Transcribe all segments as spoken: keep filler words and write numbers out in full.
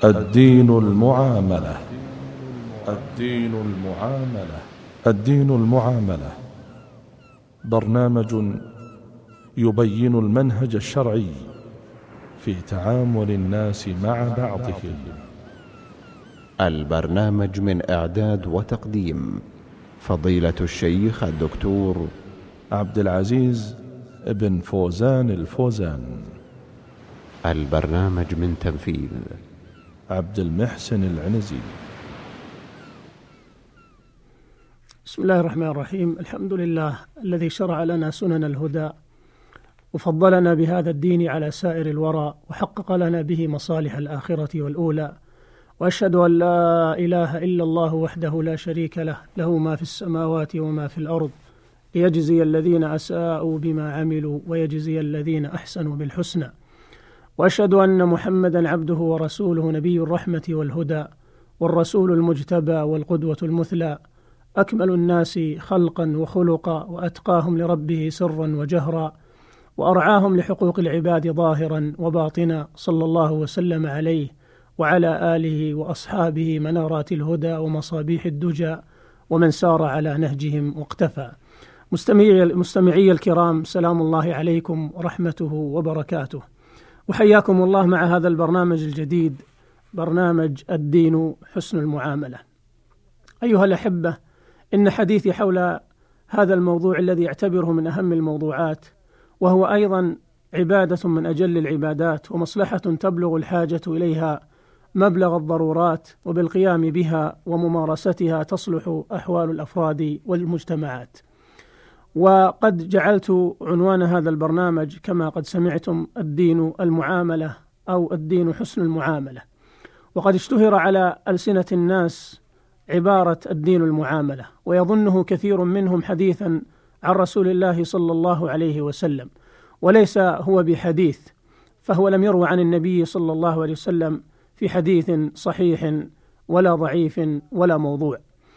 الدين المعاملة. الدين المعاملة. الدين المعاملة برنامج يبين المنهج الشرعي في تعامل الناس مع بعضهم. البرنامج من إعداد وتقديم فضيلة الشيخ الدكتور عبد العزيز بن فوزان الفوزان. البرنامج من تنفيذ عبد المحسن العنزي. بسم الله الرحمن الرحيم. الحمد لله الذي شرع لنا سنن الهدى وفضلنا بهذا الدين على سائر الورى وحقق لنا به مصالح الآخرة والأولى، وأشهد أن لا إله إلا الله وحده لا شريك له، له ما في السماوات وما في الأرض، ليجزي الذين أساءوا بما عملوا ويجزي الذين أحسنوا بالحسنى. وأشهد أن محمدا عبده ورسوله، نبي الرحمة والهدى والرسول المجتبى والقدوة المثلى، أكمل الناس خلقا وخلقا وأتقاهم لربه سرا وجهرا، وأرعاهم لحقوق العباد ظاهرا وباطنا، صلى الله وسلم عليه وعلى آله وأصحابه منارات الهدى ومصابيح الدجى ومن سار على نهجهم واقتفى. مستمعي, مستمعي الكرام، سلام الله عليكم ورحمته وبركاته، وحياكم الله مع هذا البرنامج الجديد، برنامج الدين حسن المعاملة. أيها الأحبة، إن حديثي حول هذا الموضوع الذي يعتبره من أهم الموضوعات، وهو أيضا عبادة من أجل العبادات ومصلحة تبلغ الحاجة إليها مبلغ الضرورات، وبالقيام بها وممارستها تصلح أحوال الأفراد والمجتمعات. وقد جعلت عنوان هذا البرنامج كما قد سمعتم الدين المعاملة أو الدين حسن المعاملة. وقد اشتهر على ألسنة الناس عبارة الدين المعاملة، ويظنه كثير منهم حديثا عن رسول الله صلى الله عليه وسلم، وليس هو بحديث، فهو لم يروى عن النبي صلى الله عليه وسلم في حديث صحيح ولا ضعيف ولا موضوع.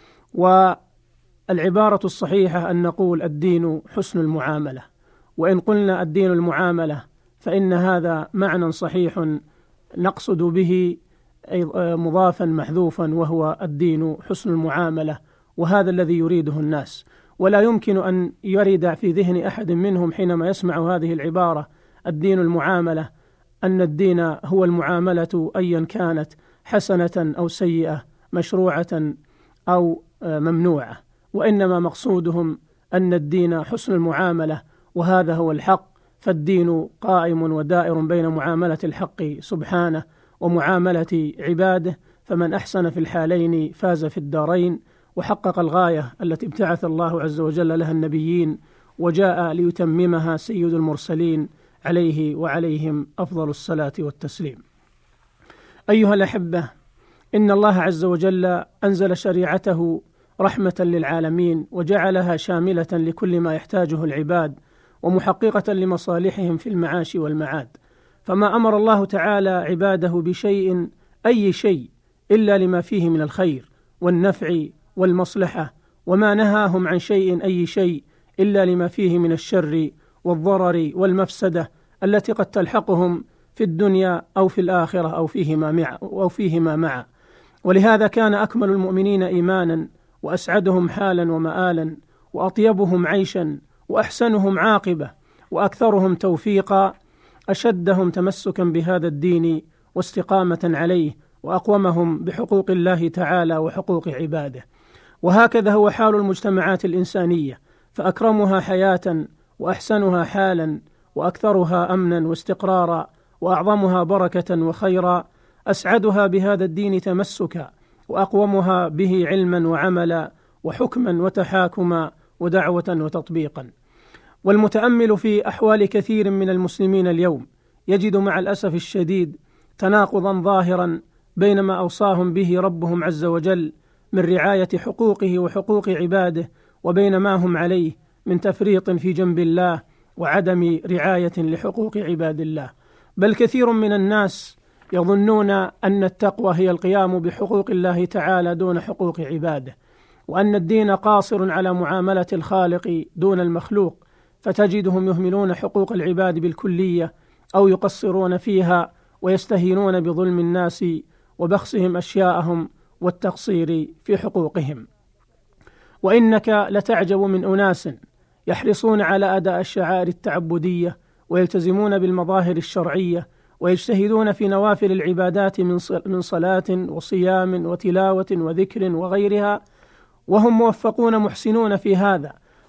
والعبارة الصحيحة أن نقول الدين حسن المعاملة، وإن قلنا الدين المعاملة فإن هذا معنى صحيح نقصد به مضافا محذوفا، وهو الدين حسن المعاملة، وهذا الذي يريده الناس. ولا يمكن أن يرد في ذهن أحد منهم حينما يسمع هذه العبارة الدين المعاملة أن الدين هو المعاملة أيا كانت، حسنة أو سيئة، مشروعة أو ممنوعة، وإنما مقصودهم أن الدين حسن المعاملة، وهذا هو الحق. فالدين قائم ودائر بين معاملة الحق سبحانه ومعاملة عباده، فمن أحسن في الحالين فاز في الدارين، وحقق الغاية التي ابتعث الله عز وجل لها النبيين، وجاء ليتممها سيد المرسلين عليه وعليهم أفضل الصلاة والتسليم. أيها الأحبة، إن الله عز وجل أنزل شريعته رحمة للعالمين، وجعلها شاملة لكل ما يحتاجه العباد، ومحققة لمصالحهم في المعاش والمعاد. فما أمر الله تعالى عباده بشيء أي شيء إلا لما فيه من الخير والنفع والمصلحة، وما نهاهم عن شيء أي شيء إلا لما فيه من الشر والضرر والمفسدة التي قد تلحقهم في الدنيا أو في الآخرة أو فيهما مع أو فيهما معا. ولهذا كان أكمل المؤمنين إيمانا وأسعدهم حالا ومآلا وأطيبهم عيشا وأحسنهم عاقبة وأكثرهم توفيقا أشدهم تمسكا بهذا الدين واستقامة عليه، وأقومهم بحقوق الله تعالى وحقوق عباده. وهكذا هو حال المجتمعات الإنسانية، فأكرمها حياة وأحسنها حالا وأكثرها أمنا واستقرارا وأعظمها بركة وخيرا أسعدها بهذا الدين تمسكا، وأقومها به علما وعملا وحكما وتحاكما ودعوة وتطبيقا. والمتأمل في أحوال كثير من المسلمين اليوم يجد مع الأسف الشديد تناقضا ظاهرا بين ما أوصاهم به ربهم عز وجل من رعاية حقوقه وحقوق عباده، وبين ما هم عليه من تفريط في جنب الله وعدم رعاية لحقوق عباد الله. بل كثير من الناس يظنون أن التقوى هي القيام بحقوق الله تعالى دون حقوق عباده، وأن الدين قاصر على معاملة الخالق دون المخلوق، فتجدهم يهملون حقوق العباد بالكلية أو يقصرون فيها ويستهينون بظلم الناس وبخسهم أشياءهم والتقصير في حقوقهم. وإنك لتعجب من أناس يحرصون على أداء الشعائر التعبدية ويلتزمون بالمظاهر الشرعية ويجتهدون في نوافل العبادات من صلاة وصيام وتلاوة وذكر وغيرها، وهم موفقون محسنون في هذا،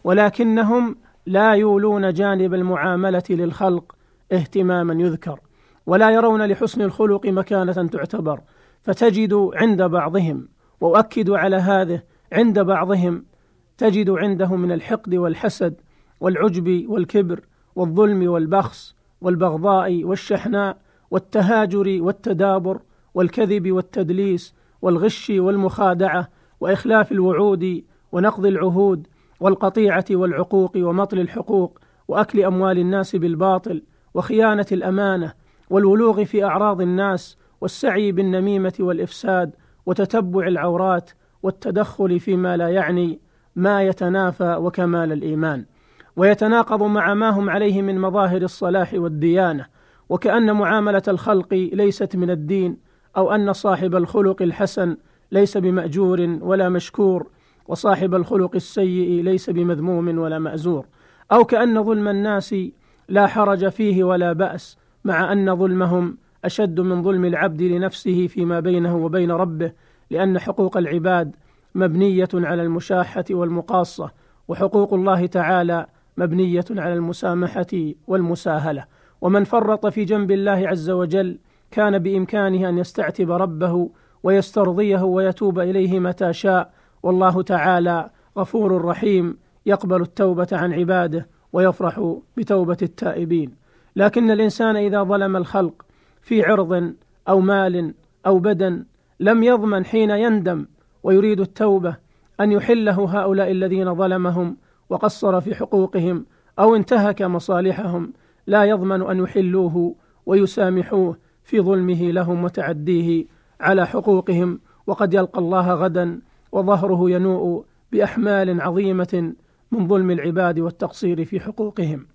ولكنهم لا يولون جانب المعاملة للخلق اهتماما يذكر، ولا يرون لحسن الخلق مكانة تعتبر، فتجد عند بعضهم، وأؤكد على هذا، عند بعضهم تجد عنده من الحقد والحسد والعجب والكبر والظلم والبخس والبغضاء والشحناء والتهاجر والتدابر والكذب والتدليس والغش والمخادعة وإخلاف الوعود ونقض العهود والقطيعة والعقوق ومطل الحقوق وأكل أموال الناس بالباطل وخيانة الأمانة والولوغ في أعراض الناس والسعي بالنميمة والإفساد وتتبع العورات والتدخل فيما لا يعني ما يتنافى وكمال الإيمان، ويتناقض مع ما هم عليه من مظاهر الصلاح والديانة، وكأن معاملة الخلق ليست من الدين، أو أن صاحب الخلق الحسن ليس بمأجور ولا مشكور، وصاحب الخلق السيء ليس بمذموم ولا مأزور، أو كأن ظلم الناس لا حرج فيه ولا بأس، مع أن ظلمهم أشد من ظلم العبد لنفسه فيما بينه وبين ربه، لأن حقوق العباد مبنية على المشاحة والمقاصة، وحقوق الله تعالى مبنية على المسامحة والمساهلة. ومن فرط في جنب الله عز وجل كان بإمكانه أن يستعتب ربه ويسترضيه ويتوب إليه متى شاء، والله تعالى غفور رحيم يقبل التوبة عن عباده ويفرح بتوبة التائبين. لكن الإنسان إذا ظلم الخلق في عرض أو مال أو بدن لم يضمن حين يندم ويريد التوبة أن يحله هؤلاء الذين ظلمهم وقصر في حقوقهم أو انتهك مصالحهم، لا يضمن أن يحلوه ويسامحوه في ظلمه لهم وتعديه على حقوقهم، وقد يلقى الله غدا وظهره ينوء بأحمال عظيمة من ظلم العباد والتقصير في حقوقهم.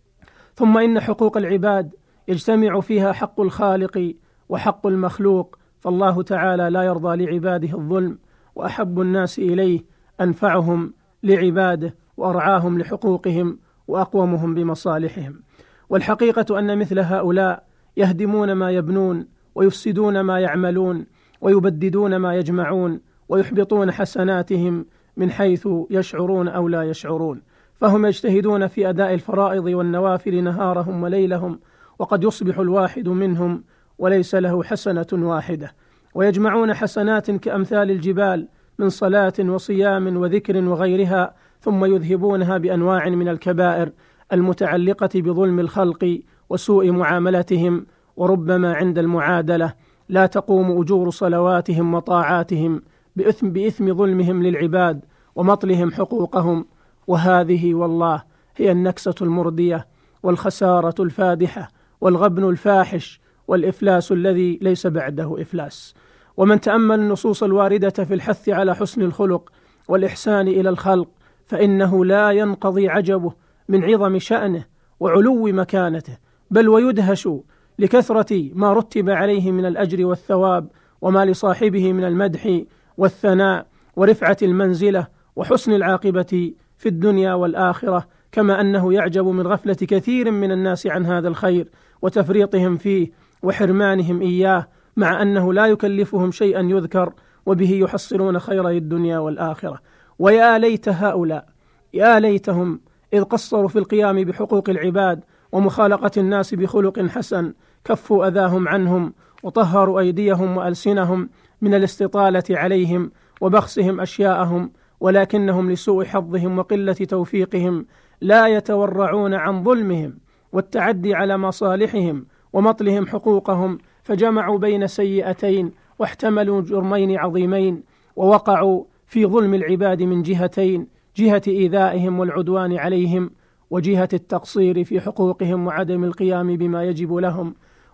ثم إن حقوق العباد يجتمع فيها حق الخالق وحق المخلوق، فالله تعالى لا يرضى لعباده الظلم، وأحب الناس إليه أنفعهم لعباده وأرعاهم لحقوقهم وأقومهم بمصالحهم. والحقيقة أن مثل هؤلاء يهدمون ما يبنون ويفسدون ما يعملون ويبددون ما يجمعون ويحبطون حسناتهم من حيث يشعرون أو لا يشعرون، فهم يجتهدون في أداء الفرائض والنوافل نهارهم وليلهم، وقد يصبح الواحد منهم وليس له حسنة واحدة، ويجمعون حسنات كأمثال الجبال من صلاة وصيام وذكر وغيرها، ثم يذهبونها بأنواع من الكبائر المتعلقة بظلم الخلق وسوء معاملتهم، وربما عند المعادلة لا تقوم أجور صلواتهم وطاعاتهم بإثم, بإثم ظلمهم للعباد ومطلهم حقوقهم. وهذه والله هي النكسة المردية والخسارة الفادحة والغبن الفاحش والإفلاس الذي ليس بعده إفلاس. ومن تأمل النصوص الواردة في الحث على حسن الخلق والإحسان إلى الخلق فإنه لا ينقضي عجبه من عظم شأنه وعلو مكانته، بل ويدهش لكثرة ما رتب عليه من الأجر والثواب، وما لصاحبه من المدح والثناء ورفعة المنزلة وحسن العاقبة في الدنيا والآخرة، كما أنه يعجب من غفلة كثير من الناس عن هذا الخير وتفريطهم فيه وحرمانهم إياه، مع أنه لا يكلفهم شيئا يذكر وبه يحصلون خيري الدنيا والآخرة. ويا ليت هؤلاء، يا ليتهم إذ قصروا في القيام بحقوق العباد ومخالقة الناس بخلق حسن كفوا أذاهم عنهم وطهروا أيديهم وألسنهم من الاستطالة عليهم وبخسهم أشياءهم، ولكنهم لسوء حظهم وقلة توفيقهم لا يتورعون عن ظلمهم والتعدي على مصالحهم ومطلهم حقوقهم، فجمعوا بين سيئتين واحتملوا جرمين عظيمين، ووقعوا في ظلم العباد من جهتين: جهة إيذائهم والعدوان عليهم، وجهة التقصير في حقوقهم وعدم القيام بما يجب لهم،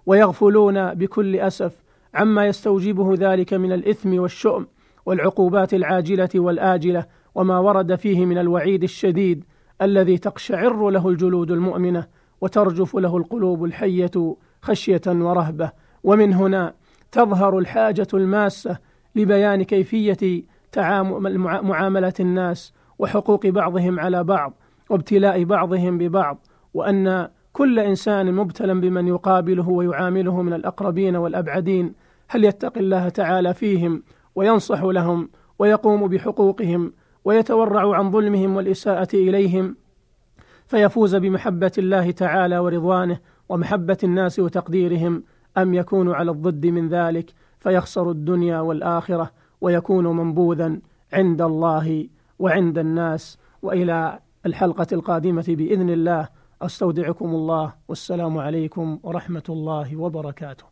ويغفلون بكل أسف عما يستوجبه ذلك من الإثم والشؤم والعقوبات العاجلة والآجلة، وما ورد فيه من الوعيد الشديد الذي تقشعر له الجلود المؤمنة وترجف له القلوب الحية خشية ورهبة. ومن هنا تظهر الحاجة الماسة لبيان كيفية تعامل معاملة الناس وحقوق بعضهم على بعض وابتلاء بعضهم ببعض، وأن كل إنسان مبتلى بمن يقابله ويعامله من الأقربين والأبعدين، هل يتقي الله تعالى فيهم وينصح لهم ويقوم بحقوقهم ويتورع عن ظلمهم والإساءة إليهم فيفوز بمحبة الله تعالى ورضوانه ومحبة الناس وتقديرهم، أم يكون على الضد من ذلك فيخسر الدنيا والآخرة ويكون منبوذا عند الله وعند الناس. وإلى الحلقة القادمة بإذن الله أستودعكم الله، والسلام عليكم ورحمة الله وبركاته.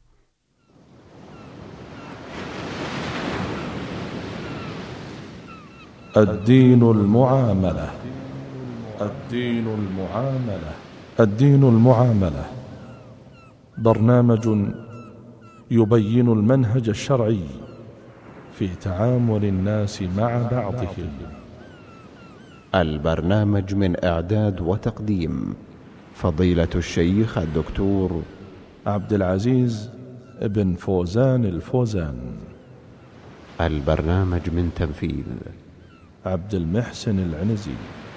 الدين المعاملة. الدين المعاملة. الدين المعاملة برنامج يبين المنهج الشرعي في تعامل الناس مع بعضهم. البرنامج من إعداد وتقديم فضيلة الشيخ الدكتور عبد العزيز بن فوزان الفوزان. البرنامج من تنفيذ عبد المحسن العنزي.